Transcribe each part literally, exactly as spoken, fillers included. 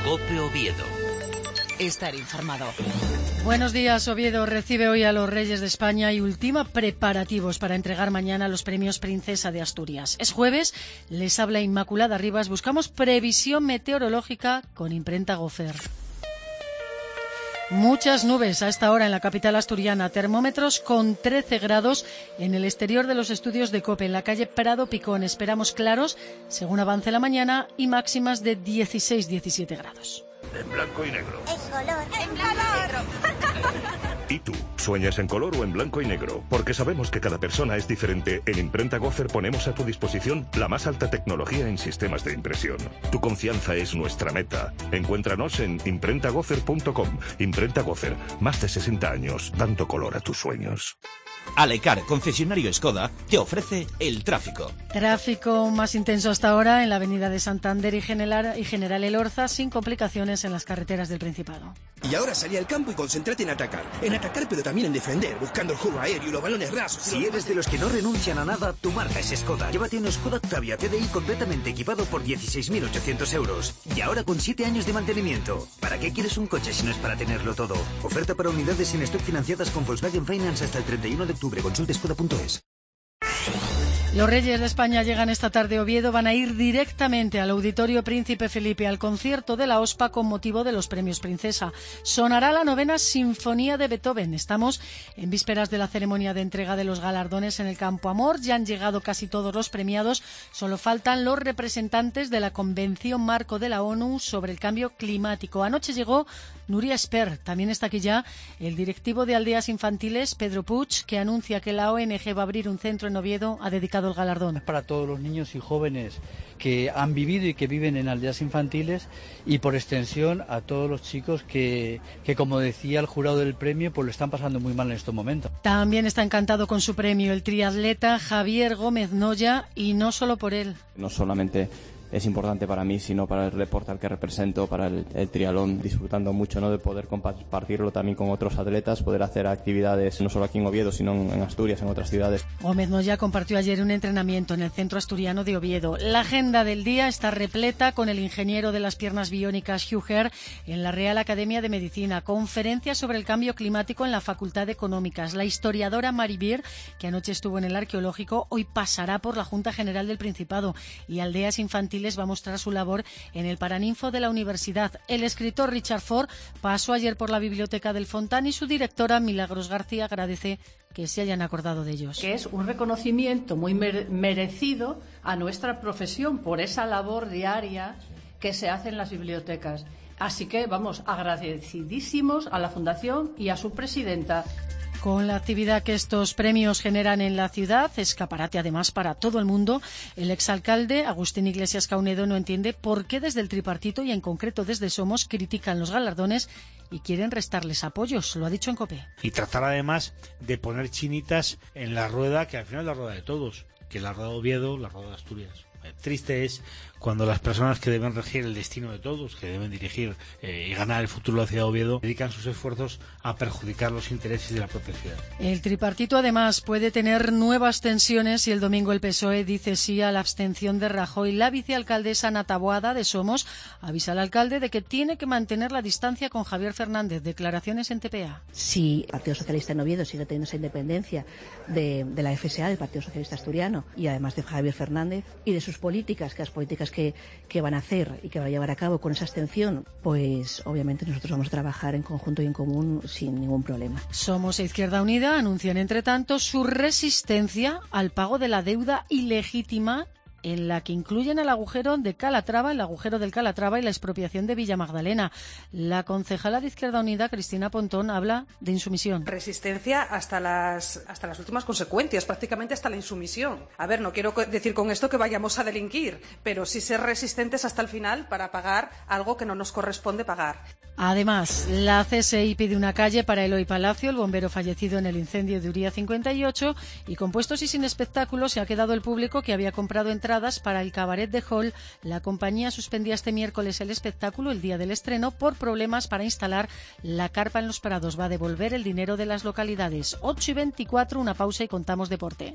COPE Oviedo. Estar informado. Buenos días. Oviedo recibe hoy a los Reyes de España y ultima preparativos para entregar mañana los premios Princesa de Asturias. Es jueves, les habla Inmaculada Rivas. Buscamos previsión meteorológica con Imprenta Gofer. Muchas nubes a esta hora en la capital asturiana, termómetros con trece grados en el exterior de los estudios de COPE, en la calle Prado Picón. Esperamos claros según avance la mañana y máximas de dieciséis a diecisiete grados. En blanco y negro. En color. En blanco. ¿Y tú? ¿Sueñas en color o en blanco y negro? Porque sabemos que cada persona es diferente. En Imprenta Gofer ponemos a tu disposición la más alta tecnología en sistemas de impresión. Tu confianza es nuestra meta. Encuéntranos en imprenta gofer punto com. Imprenta Gofer, más de sesenta años dando color a tus sueños. Alecar, concesionario Skoda, te ofrece el tráfico. Tráfico más intenso hasta ahora en la avenida de Santander y General, y General Elorza, sin complicaciones en las carreteras del Principado. Y ahora salí al campo y concéntrate en atacar. En atacar, pero también en defender, buscando el juego aéreo y los balones rasos. Si eres de los que no renuncian a nada, tu marca es Skoda. Llévate un Skoda Octavia T D I completamente equipado por dieciséis mil ochocientos euros. Y ahora con siete años de mantenimiento. ¿Para qué quieres un coche si no es para tenerlo todo? Oferta para unidades en stock financiadas con Volkswagen Finance hasta el treinta y uno de octubre. Consulte skoda punto es. Los Reyes de España llegan esta tarde a Oviedo, van a ir directamente al Auditorio Príncipe Felipe, al concierto de la OSPA con motivo de los premios Princesa. Sonará la novena Sinfonía de Beethoven. Estamos en vísperas de la ceremonia de entrega de los galardones en el Campo Amor. Ya han llegado casi todos los premiados, solo faltan los representantes de la Convención Marco de la ONU sobre el Cambio Climático. Anoche llegó Nuria Esper, también está aquí ya el directivo de Aldeas Infantiles, Pedro Puig, que anuncia que la O N G va a abrir un centro en Oviedo a dedicado el galardón. Es para todos los niños y jóvenes que han vivido y que viven en aldeas infantiles y por extensión a todos los chicos que, que como decía el jurado del premio, pues lo están pasando muy mal en estos momentos. También está encantado con su premio el triatleta Javier Gómez Noya, y no solo por él. No solamente es importante para mí, sino para el deporte al que represento, para el, el triatlón, disfrutando mucho, ¿no?, de poder compartirlo también con otros atletas, poder hacer actividades no solo aquí en Oviedo, sino en Asturias, en otras ciudades. Gómez Noya compartió ayer un entrenamiento en el Centro Asturiano de Oviedo. La agenda del día está repleta con el ingeniero de las piernas biónicas Hugh Herr en la Real Academia de Medicina, conferencias sobre el cambio climático en la Facultad de Económicas. La historiadora Mari Bier, que anoche estuvo en el Arqueológico, hoy pasará por la Junta General del Principado, y Aldeas Infantiles va a mostrar su labor en el Paraninfo de la Universidad. El escritor Richard Ford pasó ayer por la biblioteca del Fontán y su directora Milagros García agradece que se hayan acordado de ellos. Que es un reconocimiento muy merecido a nuestra profesión por esa labor diaria que se hace en las bibliotecas. Así que vamos agradecidísimos a la Fundación y a su presidenta. Con la actividad que estos premios generan en la ciudad, escaparate además para todo el mundo, el exalcalde Agustín Iglesias Caunedo no entiende por qué desde el tripartito y en concreto desde Somos critican los galardones y quieren restarles apoyos, lo ha dicho en COPE. Y tratar además de poner chinitas en la rueda, que al final es la rueda de todos, que la rueda de Oviedo, la rueda de Asturias. Triste es cuando las personas que deben regir el destino de todos, que deben dirigir eh, y ganar el futuro de la ciudad de Oviedo, dedican sus esfuerzos a perjudicar los intereses de la propia ciudad. El tripartito además puede tener nuevas tensiones si el domingo el P S O E dice sí a la abstención de Rajoy. La vicealcaldesa Ana Taboada de Somos avisa al alcalde de que tiene que mantener la distancia con Javier Fernández. Declaraciones en T P A. Si el Partido Socialista en Oviedo sigue teniendo esa independencia de, de la F S A, del Partido Socialista Asturiano, y además de Javier Fernández y de sus políticas, que las políticas que, que van a hacer y que van a llevar a cabo con esa abstención, pues obviamente nosotros vamos a trabajar en conjunto y en común sin ningún problema. Somos e Izquierda Unida anuncian entre tanto su resistencia al pago de la deuda ilegítima, en la que incluyen el agujero de Calatrava, el agujero del Calatrava y la expropiación de Villa Magdalena. La concejala de Izquierda Unida, Cristina Pontón, habla de insumisión. Resistencia hasta las hasta las últimas consecuencias, prácticamente hasta la insumisión. A ver, no quiero decir con esto que vayamos a delinquir, pero sí ser resistentes hasta el final para pagar algo que no nos corresponde pagar. Además, la C S I pide una calle para Eloy Palacio, el bombero fallecido en el incendio de Uría cincuenta y ocho, y con puestos y sin espectáculos se ha quedado el público que había comprado entradas para el cabaret de Hall. La compañía suspendía este miércoles el espectáculo, el día del estreno, por problemas para instalar la carpa en los prados. Va a devolver el dinero de las localidades. ocho y veinticuatro, una pausa y contamos deporte.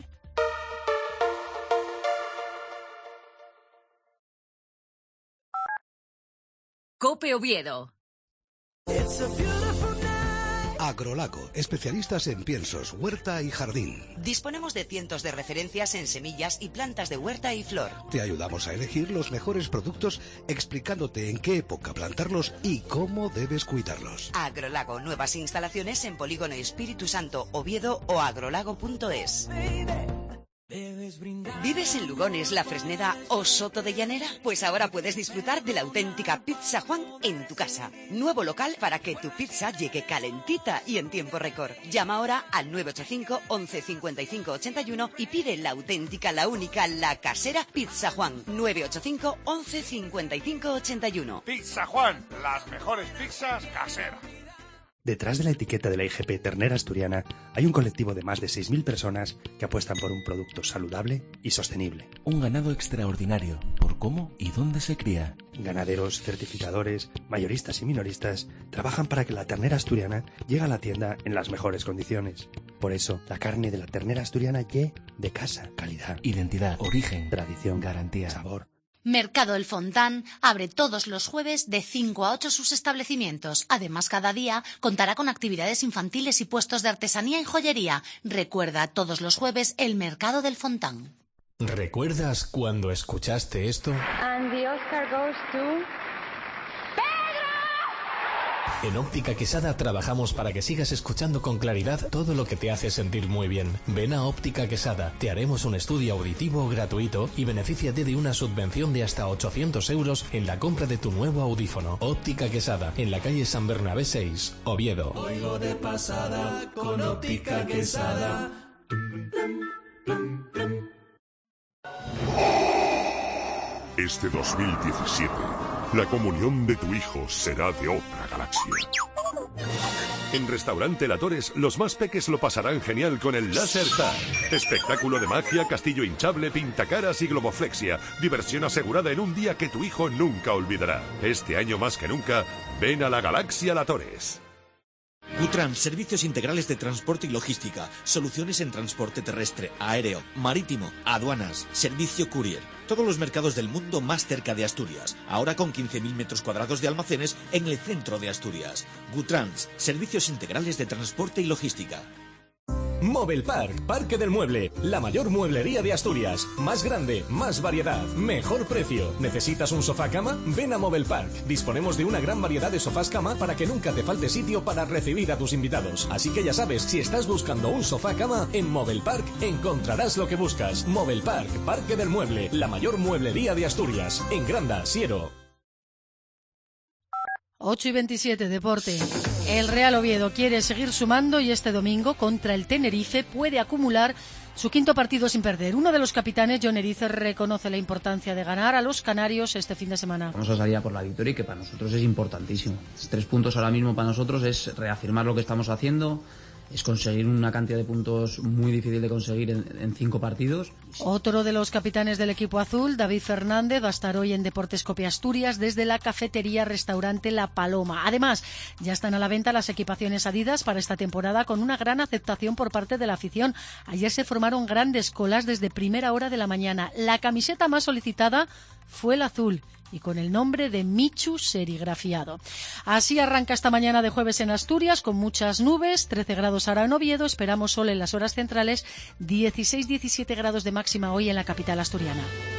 COPE Oviedo. Agrolago, especialistas en piensos, huerta y jardín. Disponemos de cientos de referencias en semillas y plantas de huerta y flor. Te ayudamos a elegir los mejores productos explicándote en qué época plantarlos y cómo debes cuidarlos. Agrolago, nuevas instalaciones en Polígono Espíritu Santo, Oviedo o agrolago punto es. ¿Vives en Lugones, La Fresneda o Soto de Llanera? Pues ahora puedes disfrutar de la auténtica Pizza Juan en tu casa. Nuevo local para que tu pizza llegue calentita y en tiempo récord. Llama ahora al nueve ocho cinco, once, cincuenta y cinco, ochenta y uno y pide la auténtica, la única, la casera Pizza Juan. nueve ocho cinco, once, cincuenta y cinco, ochenta y uno. Pizza Juan, las mejores pizzas caseras. Detrás de la etiqueta de la I G P Ternera Asturiana hay un colectivo de más de seis mil personas que apuestan por un producto saludable y sostenible. Un ganado extraordinario, por cómo y dónde se cría. Ganaderos, certificadores, mayoristas y minoristas trabajan para que la ternera asturiana llegue a la tienda en las mejores condiciones. Por eso, la carne de la ternera asturiana llegue de casa, calidad, identidad, origen, tradición, garantía, sabor. Mercado El Fontán abre todos los jueves de cinco a ocho sus establecimientos. Además, cada día contará con actividades infantiles y puestos de artesanía y joyería. Recuerda, todos los jueves, el Mercado del Fontán. ¿Recuerdas cuando escuchaste esto? And the Oscar goes to... En Óptica Quesada trabajamos para que sigas escuchando con claridad todo lo que te hace sentir muy bien. Ven a Óptica Quesada, te haremos un estudio auditivo gratuito y benefíciate de una subvención de hasta ochocientos euros en la compra de tu nuevo audífono. Óptica Quesada, en la calle San Bernabé seis, Oviedo. Oigo de pasada con Óptica Quesada. Este dos mil diecisiete, la comunión de tu hijo será de otra galaxia. En Restaurante La Torres, los más peques lo pasarán genial con el Láser Tag. Espectáculo de magia, castillo hinchable, pintacaras y globoflexia. Diversión asegurada en un día que tu hijo nunca olvidará. Este año más que nunca, ven a la Galaxia La Torres. Gutrans, servicios integrales de transporte y logística, soluciones en transporte terrestre, aéreo, marítimo, aduanas, servicio courier. Todos los mercados del mundo más cerca de Asturias. Ahora con quince mil metros cuadrados de almacenes en el centro de Asturias. Gutrans, servicios integrales de transporte y logística. Mobile Park, Parque del Mueble, la mayor mueblería de Asturias. Más grande, más variedad, mejor precio. ¿Necesitas un sofá cama? Ven a Mobile Park. Disponemos de una gran variedad de sofás cama para que nunca te falte sitio para recibir a tus invitados. Así que ya sabes, si estás buscando un sofá cama, en Mobile Park encontrarás lo que buscas. Mobile Park, Parque del Mueble, la mayor mueblería de Asturias. En Granda, Siero. ocho y veintisiete, deporte. El Real Oviedo quiere seguir sumando y este domingo contra el Tenerife puede acumular su quinto partido sin perder. Uno de los capitanes, Jon Erice, reconoce la importancia de ganar a los canarios este fin de semana. Vamos a salir a por la victoria y que para nosotros es importantísimo. Tres puntos ahora mismo para nosotros es reafirmar lo que estamos haciendo, es conseguir una cantidad de puntos muy difícil de conseguir en, en cinco partidos. Otro de los capitanes del equipo azul, David Fernández, va a estar hoy en Deportes Cope Asturias desde la cafetería restaurante La Paloma. Además, ya están a la venta las equipaciones Adidas para esta temporada con una gran aceptación por parte de la afición. Ayer se formaron grandes colas desde primera hora de la mañana. La camiseta más solicitada fue el azul y con el nombre de Michu serigrafiado. Así arranca esta mañana de jueves en Asturias, con muchas nubes, trece grados ahora en Oviedo, esperamos sol en las horas centrales, dieciséis diecisiete grados de máxima hoy en la capital asturiana.